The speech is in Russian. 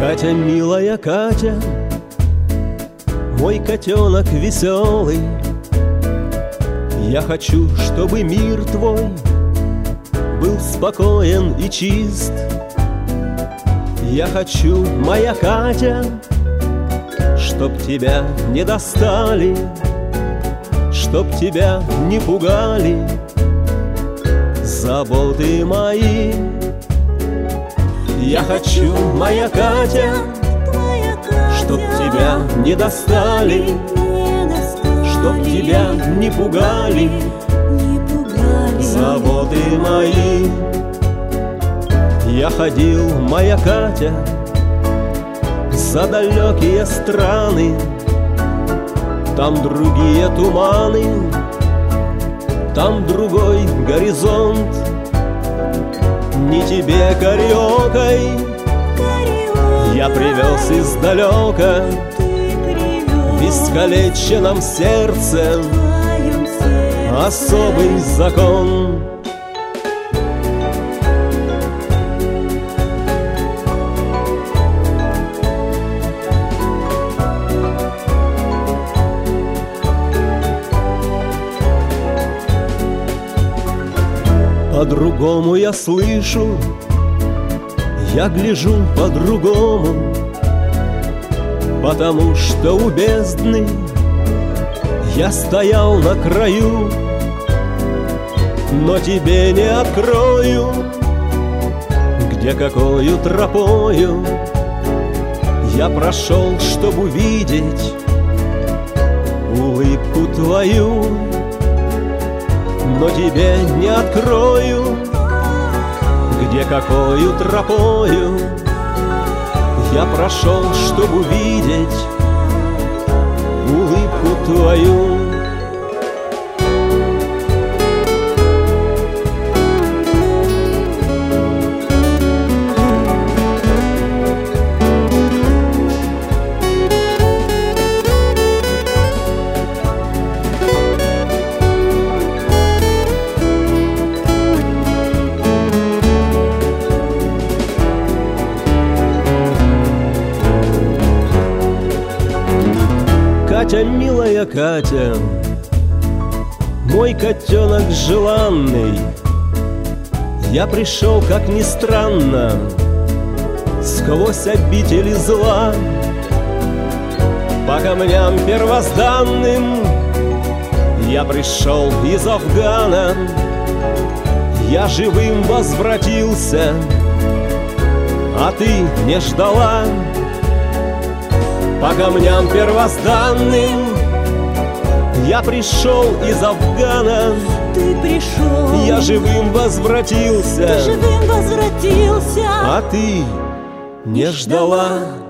Катя, милая Катя, мой котенок веселый, я хочу, чтобы мир твой был спокоен и чист. Я хочу, моя Катя, чтоб тебя не достали, чтоб тебя не пугали заботы мои. Я хочу, моя Катя, чтоб тебя не достали, чтоб тебя не пугали заботы мои. Я ходил, моя Катя, за далекие страны, там другие туманы, там другой горизонт. Не тебе кариокой я привез издалека, в искалеченном сердце особый закон. По-другому я слышу, я гляжу по-другому, потому что у бездны я стоял на краю, но тебе не открою, где какою тропою я прошел, чтобы увидеть улыбку твою. Но тебе не открою, где какою тропою я прошел, чтобы увидеть улыбку твою. Катя, милая Катя, мой котенок желанный, я пришел, как ни странно, сквозь обители зла. По камням первозданным я пришел из Афгана, я живым возвратился, а ты не ждала. По камням первозданным я пришел из Афгана, ты пришел, я живым возвратился, ты живым возвратился, а ты не ждала.